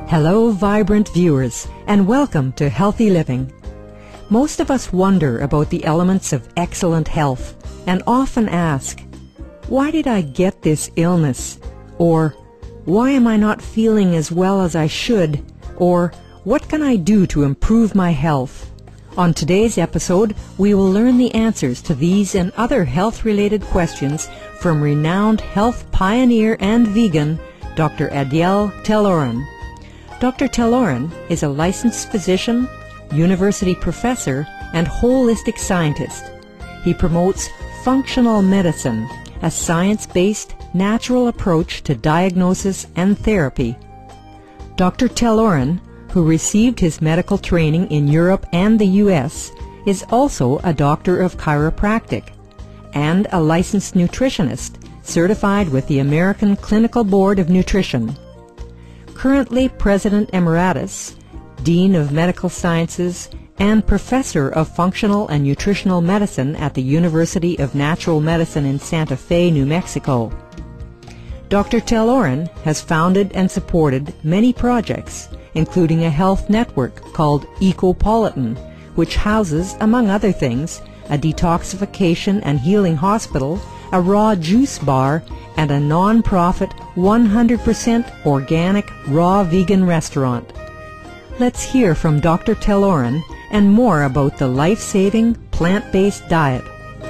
Hello, vibrant viewers, and welcome to Healthy Living. Most of us wonder about the elements of excellent health and often ask, why did I get this illness? Or, why am I not feeling as well as I should? Or, what can I do to improve my health? On today's episode, we will learn the answers to these and other health-related questions from renowned health pioneer and vegan, Dr. Adele Telloren. Dr. Telloren is a licensed physician, university professor, and holistic scientist. He promotes functional medicine, a science-based, natural approach to diagnosis and therapy. Dr. Telloren, who received his medical training in Europe and the U.S., is also a doctor of chiropractic and a licensed nutritionist certified with the American Clinical Board of Nutrition. Currently President Emeritus, Dean of Medical Sciences, and Professor of Functional and Nutritional Medicine at the University of Natural Medicine in Santa Fe, New Mexico. Dr. Telloren has founded and supported many projects, including a health network called Ecopolitan, which houses, among other things, a detoxification and healing hospital, a raw juice bar, and a non-profit 100% organic raw vegan restaurant. Let's hear from Dr. Telloren and more about the life-saving plant-based diet.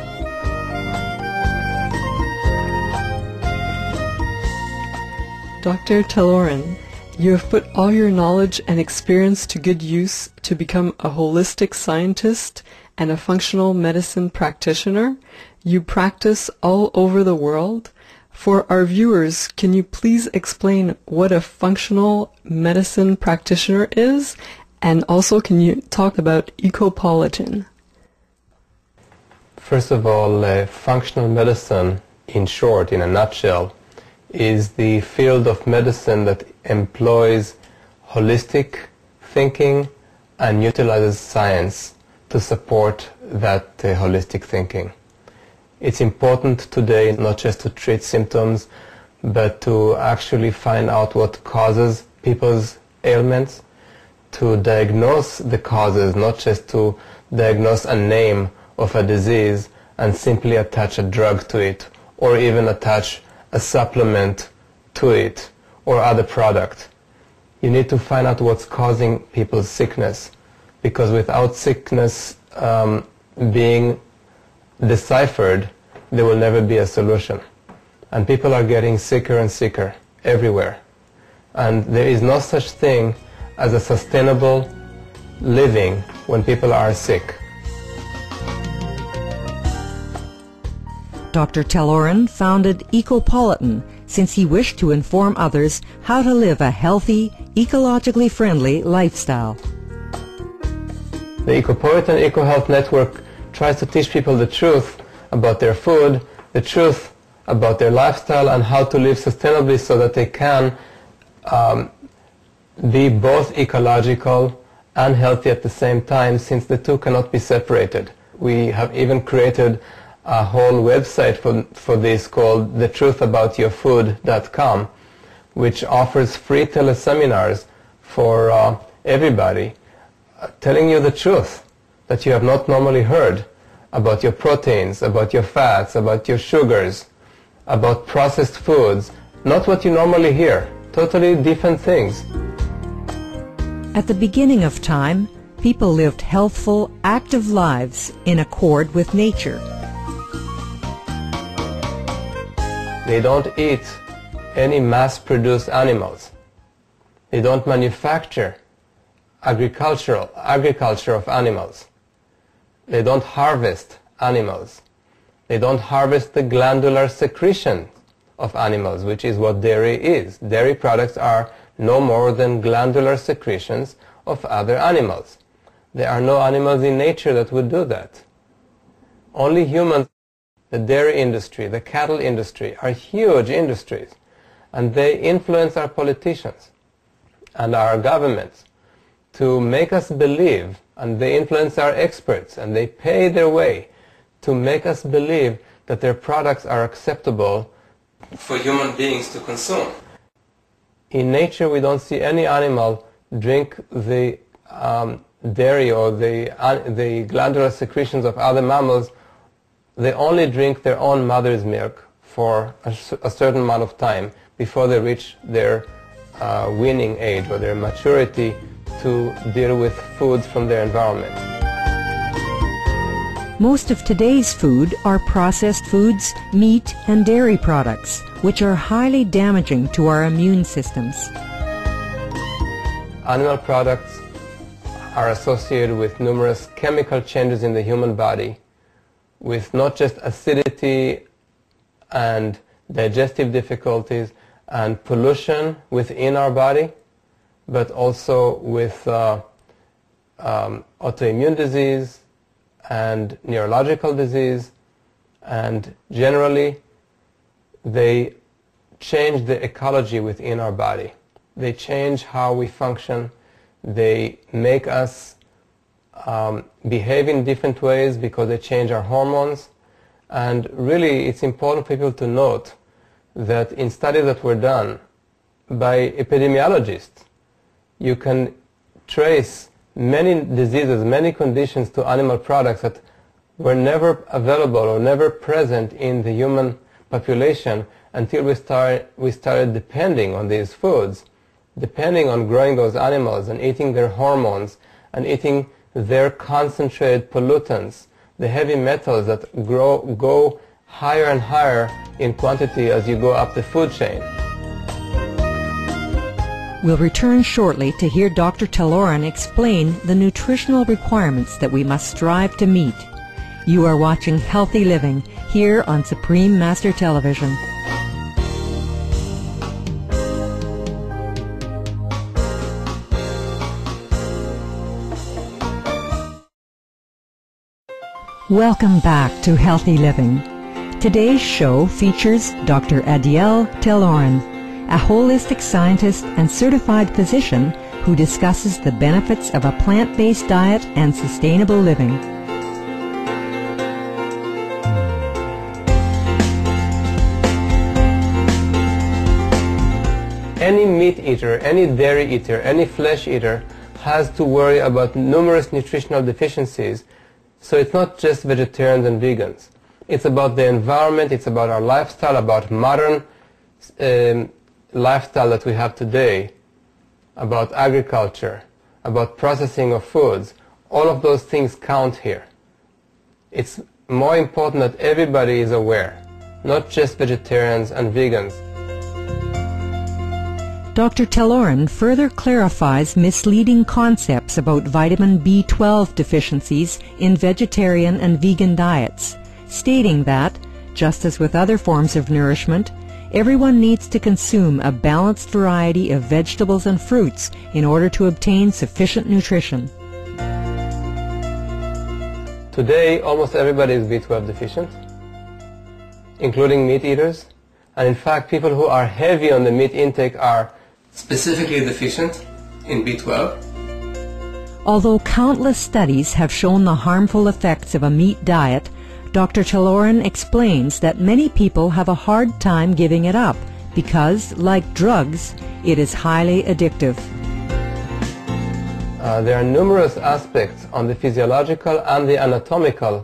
Dr. Telloren, you have put all your knowledge and experience to good use to become a holistic scientist and a functional medicine practitioner. You practice all over the world. For our viewers, can you please explain what a functional medicine practitioner is? And also, can you talk about Ecopolitan? First of all, functional medicine, in short, in a nutshell, is the field of medicine that employs holistic thinking and utilizes science to support that holistic thinking. It's important today not just to treat symptoms, but to actually find out what causes people's ailments, to diagnose the causes, not just to diagnose a name of a disease and simply attach a drug to it, or even attach a supplement to it or other product. You need to find out what's causing people's sickness, because without sickness being deciphered, there will never be a solution. And people are getting sicker and sicker everywhere. And there is no such thing as a sustainable living when people are sick. Dr. Telloren founded Ecopolitan since he wished to inform others how to live a healthy, ecologically friendly lifestyle. The Ecopolitan EcoHealth Network tries to teach people the truth about their food, the truth about their lifestyle, and how to live sustainably so that they can be both ecological and healthy at the same time, since the two cannot be separated. We have even created a whole website for this called thetruthaboutyourfood.com, which offers free teleseminars for everybody, telling you the truth that you have not normally heard about your proteins, about your fats, about your sugars, about processed foods, not what you normally hear, totally different things. At the beginning of time, people lived healthful, active lives in accord with nature. They don't eat any mass-produced animals. They don't manufacture agriculture of animals. They don't harvest animals. They don't harvest the glandular secretion of animals, which is what dairy is. Dairy products are no more than glandular secretions of other animals. There are no animals in nature that would do that. Only humans. The dairy industry, the cattle industry are huge industries, and they influence our politicians and our governments to make us believe, and they influence our experts, and they pay their way to make us believe that their products are acceptable for human beings to consume. in nature we don't see any animal drink the dairy or the glandular secretions of other mammals. They only drink their own mother's milk for a certain amount of time before they reach their weaning age or their maturity to deal with foods from their environment. Most of today's food are processed foods, meat, and dairy products, which are highly damaging to our immune systems. Animal products are associated with numerous chemical changes in the human body, with not just acidity and digestive difficulties and pollution within our body, but also with autoimmune disease and neurological disease, and generally they change the ecology within our body. They change how we function. They make us behave in different ways because they change our hormones. And really it's important for people to note that in studies that were done by epidemiologists, you can trace many diseases, many conditions to animal products that were never available or never present in the human population until we started depending on these foods, depending on growing those animals and eating their hormones and eating their concentrated pollutants, the heavy metals that go higher and higher in quantity as you go up the food chain. We'll return shortly to hear Dr. Taloran explain the nutritional requirements that we must strive to meet. You are watching Healthy Living here on Supreme Master Television. Welcome back to Healthy Living. Today's show features Dr. Adiel Taloran, a holistic scientist and certified physician who discusses the benefits of a plant-based diet and sustainable living. Any meat eater, any dairy eater, any flesh eater has to worry about numerous nutritional deficiencies. So it's not just vegetarians and vegans. It's about the environment, it's about our lifestyle, about modern lifestyle that we have today, about agriculture, about processing of foods. All of those things count here. It's more important that everybody is aware, not just vegetarians and vegans. Dr. Taloran further clarifies misleading concepts about vitamin B12 deficiencies in vegetarian and vegan diets, stating that, just as with other forms of nourishment, everyone needs to consume a balanced variety of vegetables and fruits in order to obtain sufficient nutrition. Today, almost everybody is B12 deficient, including meat eaters. And in fact, people who are heavy on the meat intake are specifically deficient in B12. Although countless studies have shown the harmful effects of a meat diet, Dr. Taloran explains that many people have a hard time giving it up because, like drugs, it is highly addictive. There are numerous aspects on the physiological and the anatomical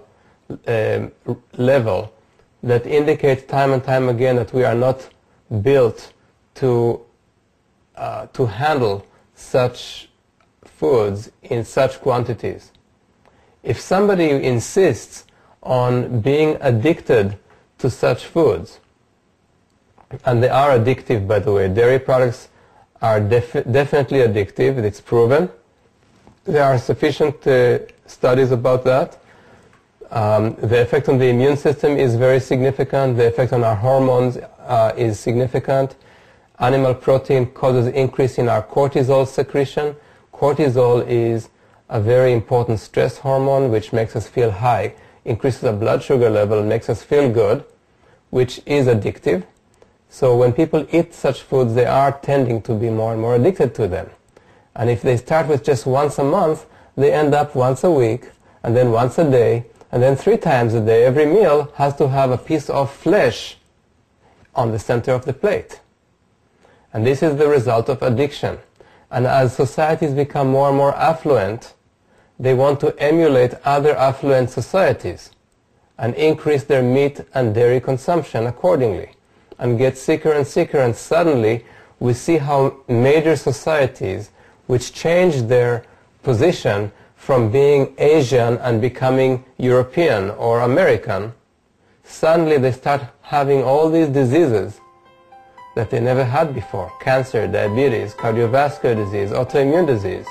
level that indicate time and time again that we are not built to handle such foods in such quantities. If somebody insists on being addicted to such foods, and they are addictive, by the way, dairy products are definitely addictive, it's proven. There are sufficient studies about that. The effect on the immune system is very significant. The effect on our hormones is significant. Animal protein causes increase in our cortisol secretion. Cortisol is a very important stress hormone which makes us feel high, increases our blood sugar level, makes us feel good, which is addictive. So when people eat such foods, they are tending to be more and more addicted to them. And if they start with just once a month, they end up once a week, and then once a day, and then 3 times a day. Every meal has to have a piece of flesh on the center of the plate. And this is the result of addiction. And as societies become more and more affluent, they want to emulate other affluent societies and increase their meat and dairy consumption accordingly and get sicker and sicker. And suddenly we see how major societies which changed their position from being Asian and becoming European or American, suddenly they start having all these diseases that they never had before: cancer, diabetes, cardiovascular disease, autoimmune disease.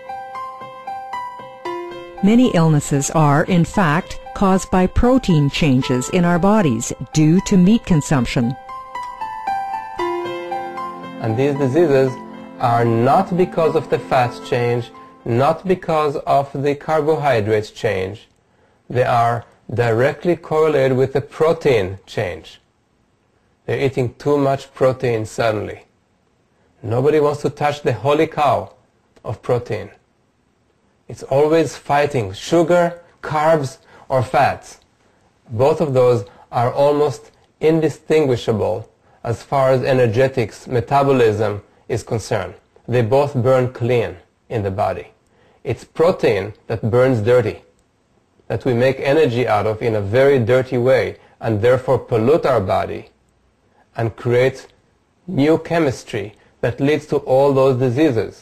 Many illnesses are, in fact, caused by protein changes in our bodies due to meat consumption. And these diseases are not because of the fats change, not because of the carbohydrates change. They are directly correlated with the protein change. They're eating too much protein suddenly. Nobody wants to touch the holy cow of protein. It's always fighting sugar, carbs, or fats. Both of those are almost indistinguishable as far as energetics, metabolism is concerned. They both burn clean in the body. It's protein that burns dirty, that we make energy out of in a very dirty way and therefore pollute our body and create new chemistry that leads to all those diseases,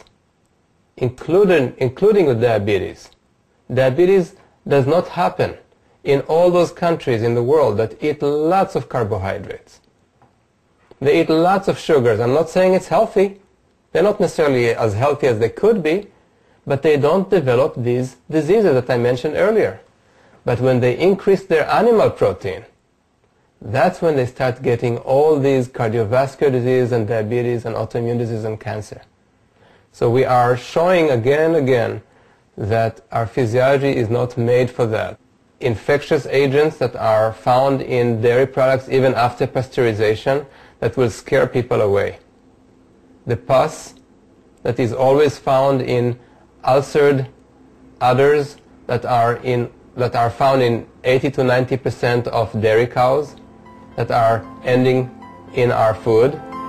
including with diabetes. Diabetes does not happen in all those countries in the world that eat lots of carbohydrates. They eat lots of sugars. I'm not saying it's healthy. They're not necessarily as healthy as they could be, but they don't develop these diseases that I mentioned earlier. But when they increase their animal protein, that's when they start getting all these cardiovascular disease and diabetes and autoimmune disease and cancer. So we are showing again and again that our physiology is not made for that. Infectious agents that are found in dairy products even after pasteurization that will scare people away. The pus that is always found in ulcered udders that are found in 80 to 90% of dairy cows that are ending in our food.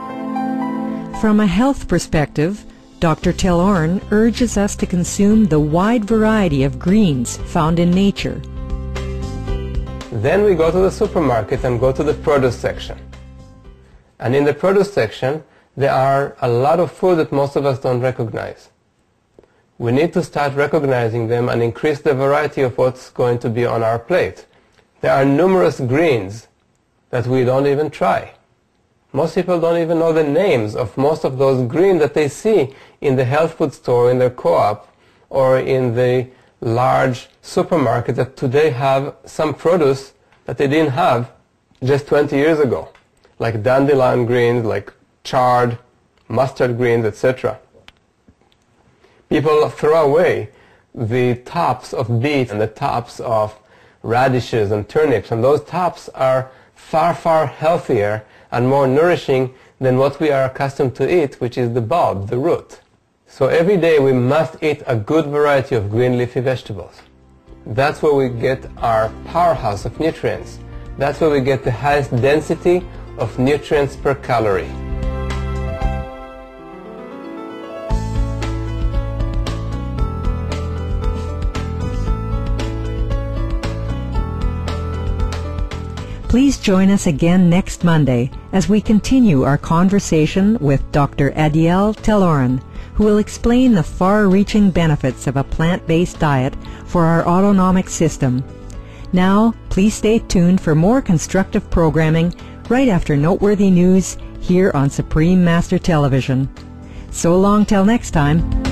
From a health perspective, Dr. Tellorn urges us to consume the wide variety of greens found in nature. Then we go to the supermarket and go to the produce section. And in the produce section, there are a lot of food that most of us don't recognize. We need to start recognizing them and increase the variety of what's going to be on our plate. There are numerous greens that we don't even try. Most people don't even know the names of most of those greens that they see in the health food store, in their co-op, or in the large supermarket that today have some produce that they didn't have just 20 years ago, like dandelion greens, like chard, mustard greens, etc. People throw away the tops of beets and the tops of radishes and turnips, and those tops are far, far healthier and more nourishing than what we are accustomed to eat, which is the bulb, the root. So every day we must eat a good variety of green leafy vegetables. That's where we get our powerhouse of nutrients. That's where we get the highest density of nutrients per calorie. Please join us again next Monday as we continue our conversation with Dr. Adiel Tellorn, who will explain the far-reaching benefits of a plant-based diet for our autonomic system. Now, please stay tuned for more constructive programming right after noteworthy news here on Supreme Master Television. So long till next time.